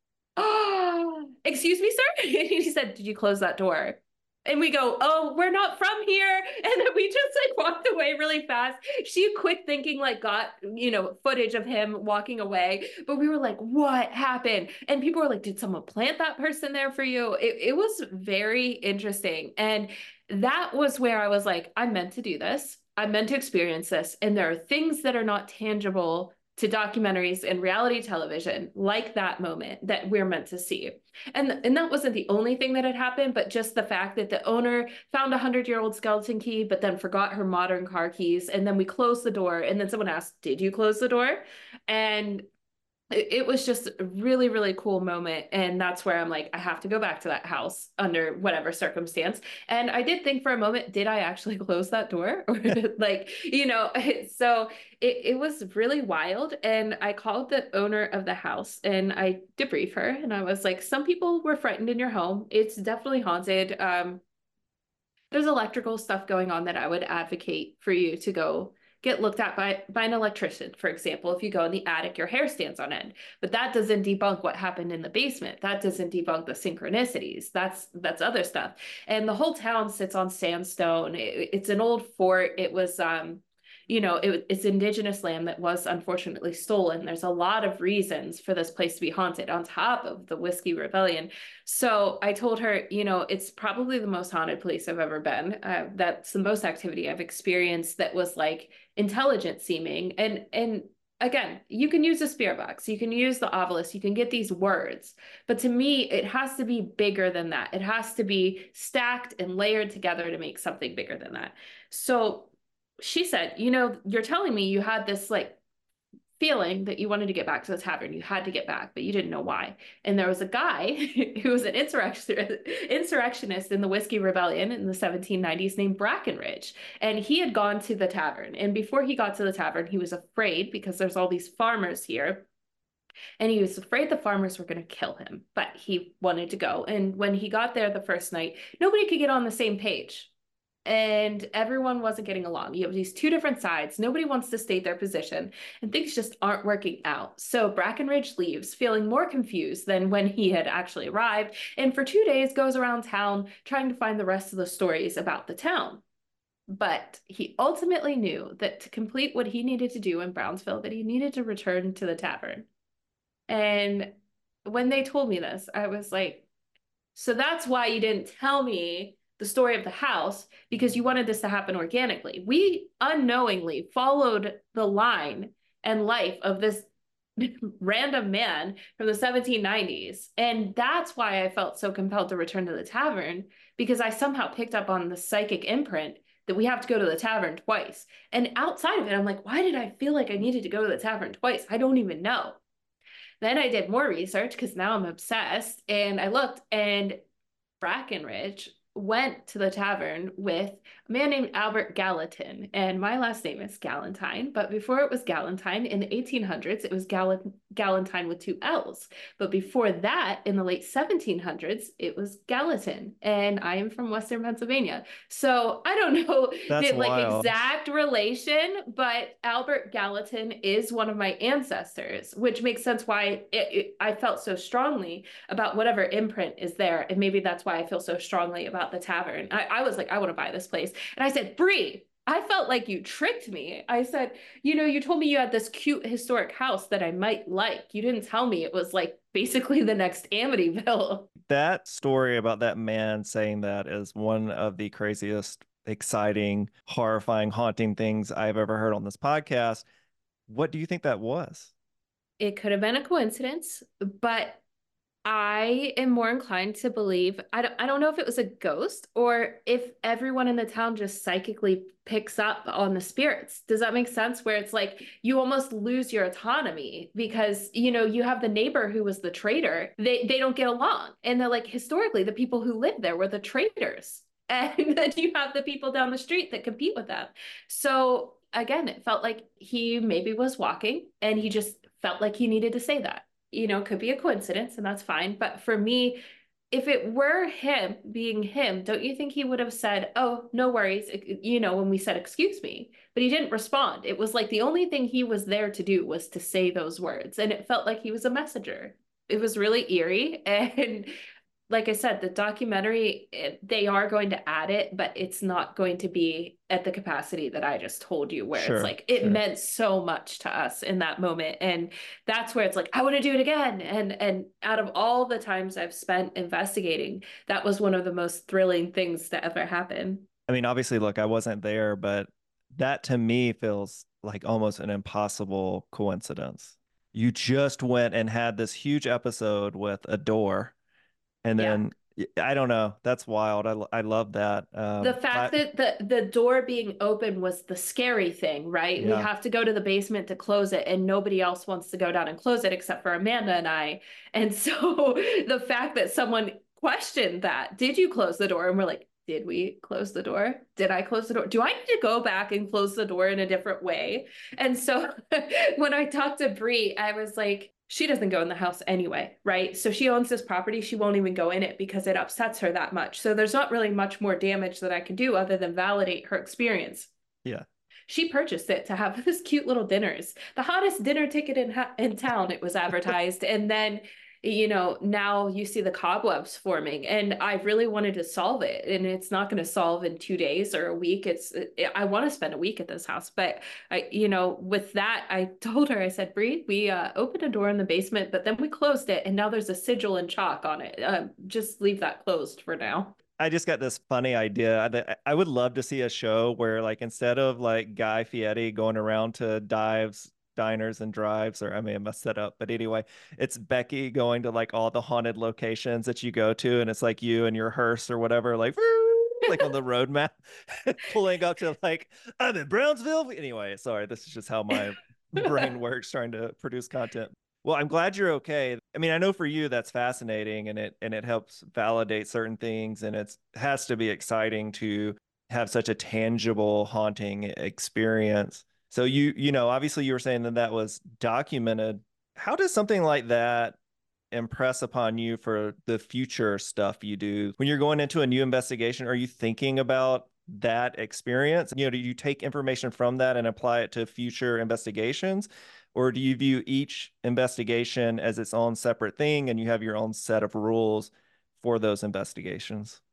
oh, excuse me, sir? And he said, did you close that door? And we go, oh, we're not from here. And then we just walked away really fast. She quick thinking got, footage of him walking away. But we were like, what happened? And people were like, did someone plant that person there for you? It was very interesting. And that was where I was like, I'm meant to do this. I'm meant to experience this. And there are things that are not tangible to documentaries and reality television, like that moment that we're meant to see. And that wasn't the only thing that had happened, but just the fact that the owner found a 100-year-old skeleton key, but then forgot her modern car keys. And then we closed the door, and then someone asked, did you close the door? And it was just a really, really cool moment. And that's where I'm like, I have to go back to that house under whatever circumstance. And I did think for a moment, did I actually close that door? Or so it was really wild. And I called the owner of the house and I debriefed her. And I was like, some people were frightened in your home. It's definitely haunted. There's electrical stuff going on that I would advocate for you to go get looked at by an electrician. For example, if you go in the attic, your hair stands on end, but that doesn't debunk what happened in the basement. That doesn't debunk the synchronicities. That's other stuff. And the whole town sits on sandstone. It's an old fort. It was, it's indigenous land that was unfortunately stolen. There's a lot of reasons for this place to be haunted on top of the Whiskey Rebellion. So I told her, it's probably the most haunted place I've ever been. That's the most activity I've experienced that was like intelligent seeming. And again, you can use a spirit box, you can use the obelisk, you can get these words, but to me, it has to be bigger than that. It has to be stacked and layered together to make something bigger than that. So she said, you're telling me you had this like feeling that you wanted to get back to the tavern. You had to get back, but you didn't know why. And there was a guy who was an insurrectionist in the Whiskey Rebellion in the 1790s named Brackenridge. And he had gone to the tavern. And before he got to the tavern, he was afraid because there's all these farmers here. And he was afraid the farmers were going to kill him, but he wanted to go. And when he got there the first night, nobody could get on the same page. And everyone wasn't getting along. You have these two different sides. Nobody wants to state their position, and things just aren't working out. So Brackenridge leaves, feeling more confused than when he had actually arrived, and for 2 days goes around town trying to find the rest of the stories about the town. But he ultimately knew that to complete what he needed to do in Brownsville, that he needed to return to the tavern. And when they told me this, I was like, so that's why you didn't tell me the story of the house, because you wanted this to happen organically. We unknowingly followed the line and life of this random man from the 1790s. And that's why I felt so compelled to return to the tavern, because I somehow picked up on the psychic imprint that we have to go to the tavern twice. And outside of it, I'm like, why did I feel like I needed to go to the tavern twice? I don't even know. Then I did more research because now I'm obsessed. And I looked, and Brackenridge went to the tavern with a man named Albert Gallatin, and my last name is Galantine, but before it was Galantine, in the 1800s, it was Galantine with 2 L's, but before that, in the late 1700s, it was Gallatin, and I am from Western Pennsylvania, so I don't know the like exact relation, but Albert Gallatin is one of my ancestors, which makes sense why I felt so strongly about whatever imprint is there, and maybe that's why I feel so strongly about the tavern. I was like, I want to buy this place. And I said, Bree, I felt like you tricked me. I said, you told me you had this cute historic house that I might like. You didn't tell me it was like basically the next Amityville. That story about that man saying that is one of the craziest, exciting, horrifying, haunting things I've ever heard on this podcast. What do you think that was? It could have been a coincidence, but I am more inclined to believe, I don't know if it was a ghost or if everyone in the town just psychically picks up on the spirits. Does that make sense? Where it's like you almost lose your autonomy because, you have the neighbor who was the traitor. They don't get along. And they're like, historically, the people who lived there were the traitors. And then you have the people down the street that compete with them. So again, it felt like he maybe was walking and he just felt like he needed to say that. Could be a coincidence and that's fine. But for me, if it were him being him, don't you think he would have said, oh, no worries, when we said, excuse me, but he didn't respond. It was like the only thing he was there to do was to say those words. And it felt like he was a messenger. It was really eerie. And like I said, the documentary, they are going to add it, but it's not going to be at the capacity that I just told you, where it's like, it meant so much to us in that moment. And that's where it's like, I want to do it again. And out of all the times I've spent investigating, that was one of the most thrilling things to ever happen. I mean, obviously, look, I wasn't there, but that to me feels like almost an impossible coincidence. You just went and had this huge episode with a door. And then I don't know. That's wild. I love that. The fact that the door being open was the scary thing, right? Yeah. We have to go to the basement to close it, and nobody else wants to go down and close it except for Amanda and I. And so the fact that someone questioned that, did you close the door? And we're like, did we close the door? Did I close the door? Do I need to go back and close the door in a different way? And so when I talked to Bree, I was like, she doesn't go in the house anyway, right? So she owns this property. She won't even go in it because it upsets her that much. So there's not really much more damage that I can do other than validate her experience. Yeah. She purchased it to have this cute little dinners. The hottest dinner ticket in town, it was advertised. And then now you see the cobwebs forming, and I really wanted to solve it. And it's not going to solve in 2 days or a week. I want to spend a week at this house. But with that, I told her, I said, Bree, we opened a door in the basement, but then we closed it. And now there's a sigil and chalk on it. Just leave that closed for now. I just got this funny idea. I would love to see a show where, like, instead of like Guy Fieri going around to dives, diners, and drives, or I may have messed that up, but anyway, it's Becky going to like all the haunted locations that you go to, and it's like you and your hearse or whatever, like like on the road map, pulling up to like, I'm in Brownsville. Anyway, sorry, this is just how my brain works trying to produce content. Well, I'm glad you're okay. I mean, I know for you that's fascinating, and it helps validate certain things, and it has to be exciting to have such a tangible haunting experience. So obviously you were saying that was documented. How does something like that impress upon you for the future stuff you do? When you're going into a new investigation, are you thinking about that experience? Do you take information from that and apply it to future investigations? Or do you view each investigation as its own separate thing and you have your own set of rules for those investigations?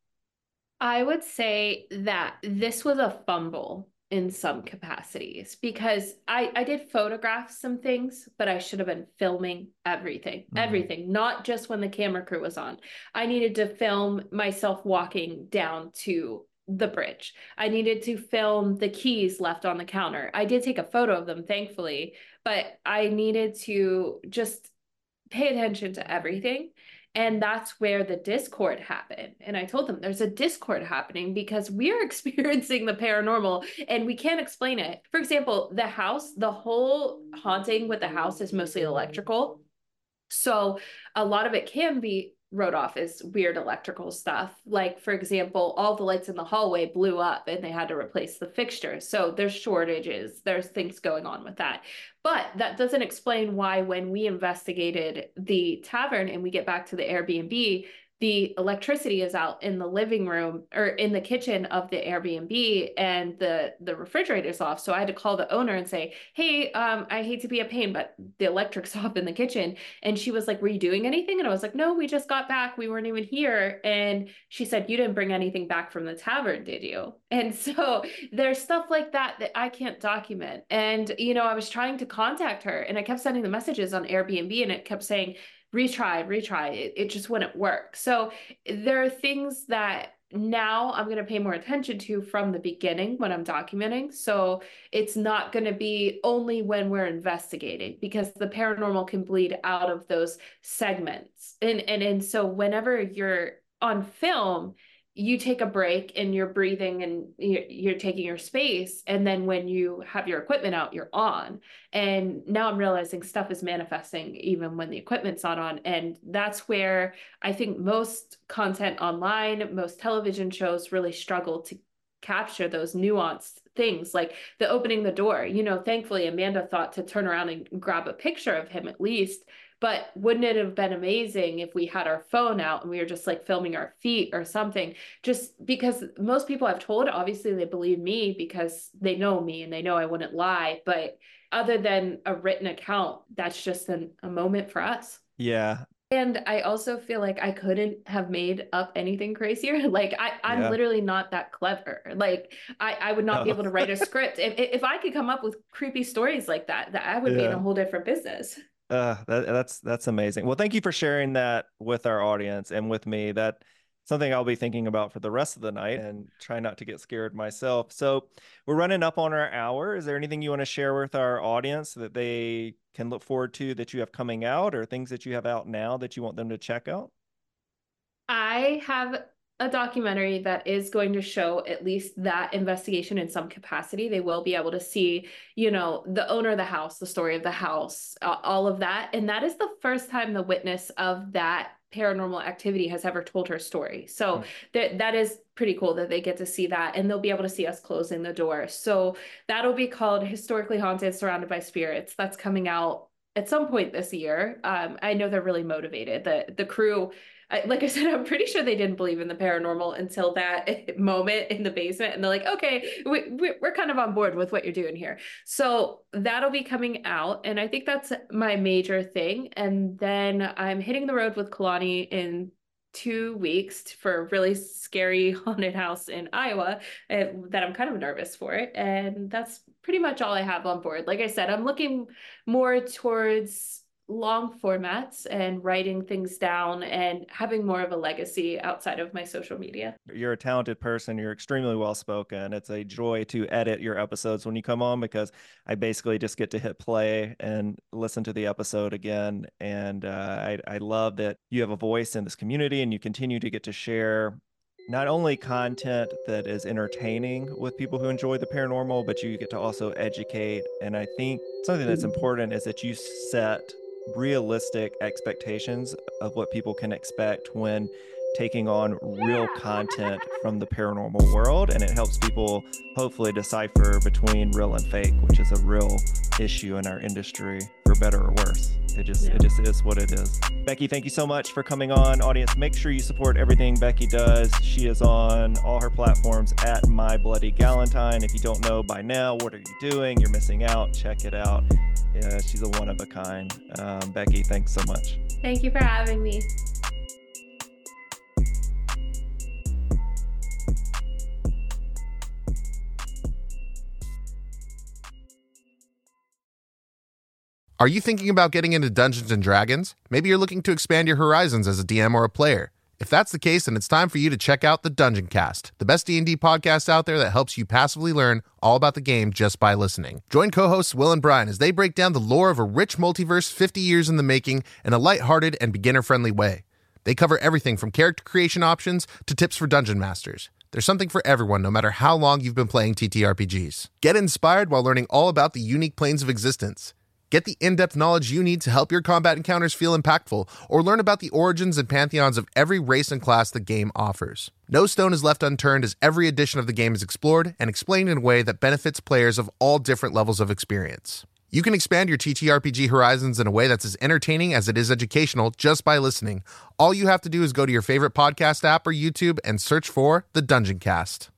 I would say that this was a fumble in some capacities because I did photograph some things, but I should have been filming everything, not just when the camera crew was on. I needed to film myself walking down to the bridge. I needed to film the keys left on the counter. I did take a photo of them, thankfully, but I needed to just pay attention to everything. And that's where the discord happened. And I told them there's a discord happening because we're experiencing the paranormal and we can't explain it. For example, the house, the whole haunting with the house is mostly electrical. So a lot of it can be wrote off as weird electrical stuff. Like, for example, all the lights in the hallway blew up and they had to replace the fixtures. So there's shortages, there's things going on with that. But that doesn't explain why when we investigated the tavern and we get back to the Airbnb, the electricity is out in the living room or in the kitchen of the Airbnb and the refrigerator's off. So I had to call the owner and say, hey, I hate to be a pain, but the electric's off in the kitchen. And she was like, were you doing anything? And I was like, no, we just got back. We weren't even here. And she said, you didn't bring anything back from the tavern, did you? And so there's stuff like that I can't document. And, I was trying to contact her and I kept sending the messages on Airbnb and it kept saying, retry. It just wouldn't work. So there are things that now I'm going to pay more attention to from the beginning when I'm documenting. So it's not going to be only when we're investigating because the paranormal can bleed out of those segments. And so whenever you're on film, you take a break and you're breathing and you're taking your space. And then when you have your equipment out, you're on. And now I'm realizing stuff is manifesting even when the equipment's not on. And that's where I think most content online, most television shows really struggle to capture those nuanced things like the opening the door. Thankfully, Amanda thought to turn around and grab a picture of him at least. But wouldn't it have been amazing if we had our phone out and we were just like filming our feet or something? Just because most people I've told, obviously they believe me because they know me and they know I wouldn't lie. But other than a written account, that's just a moment for us. Yeah. And I also feel like I couldn't have made up anything crazier. Like I'm literally not that clever. Like I would not be able to write a script. If I could come up with creepy stories like that I would be in a whole different business. That's amazing. Well, thank you for sharing that with our audience and with me. That's something I'll be thinking about for the rest of the night and try not to get scared myself. So we're running up on our hour. Is there anything you want to share with our audience that they can look forward to that you have coming out or things that you have out now that you want them to check out? I have a documentary that is going to show at least that investigation in some capacity. They will be able to see, the owner of the house, the story of the house, all of that. And that is the first time the witness of that paranormal activity has ever told her story. So that is pretty cool that they get to see that and they'll be able to see us closing the door. So that'll be called Historically Haunted, Surrounded by Spirits. That's coming out at some point this year. I know they're really motivated. The crew like I said, I'm pretty sure they didn't believe in the paranormal until that moment in the basement. And they're like, okay, we're kind of on board with what you're doing here. So that'll be coming out. And I think that's my major thing. And then I'm hitting the road with Kalani in 2 weeks for a really scary haunted house in Iowa that I'm kind of nervous for. And that's pretty much all I have on board. Like I said, I'm looking more towards long formats and writing things down and having more of a legacy outside of my social media. You're a talented person. You're extremely well spoken. It's a joy to edit your episodes when you come on, because I basically just get to hit play and listen to the episode again. And I love that you have a voice in this community, and you continue to get to share not only content that is entertaining with people who enjoy the paranormal, but you get to also educate. And I think something that's important is that you set realistic expectations of what people can expect when taking on real content from the paranormal world, and it helps people hopefully decipher between real and fake, which is a real issue in our industry, for better or worse. It just is what it is. Becky, thank you so much for coming on. Audience, make sure you support everything Becky does. She is on all her platforms at My Bloody Galentine. If you don't know by now, what are you doing? You're missing out. Check it out. Yeah, she's a one of a kind. Becky, thanks so much. Thank you for having me. Are you thinking about getting into Dungeons & Dragons? Maybe you're looking to expand your horizons as a DM or a player. If that's the case, then it's time for you to check out the Dungeon Cast, the best D&D podcast out there that helps you passively learn all about the game just by listening. Join co-hosts Will and Brian as they break down the lore of a rich multiverse 50 years in the making in a lighthearted and beginner-friendly way. They cover everything from character creation options to tips for dungeon masters. There's something for everyone, no matter how long you've been playing TTRPGs. Get inspired while learning all about the unique planes of existence. Get the in-depth knowledge you need to help your combat encounters feel impactful, or learn about the origins and pantheons of every race and class the game offers. No stone is left unturned as every edition of the game is explored and explained in a way that benefits players of all different levels of experience. You can expand your TTRPG horizons in a way that's as entertaining as it is educational just by listening. All you have to do is go to your favorite podcast app or YouTube and search for The Dungeon Cast.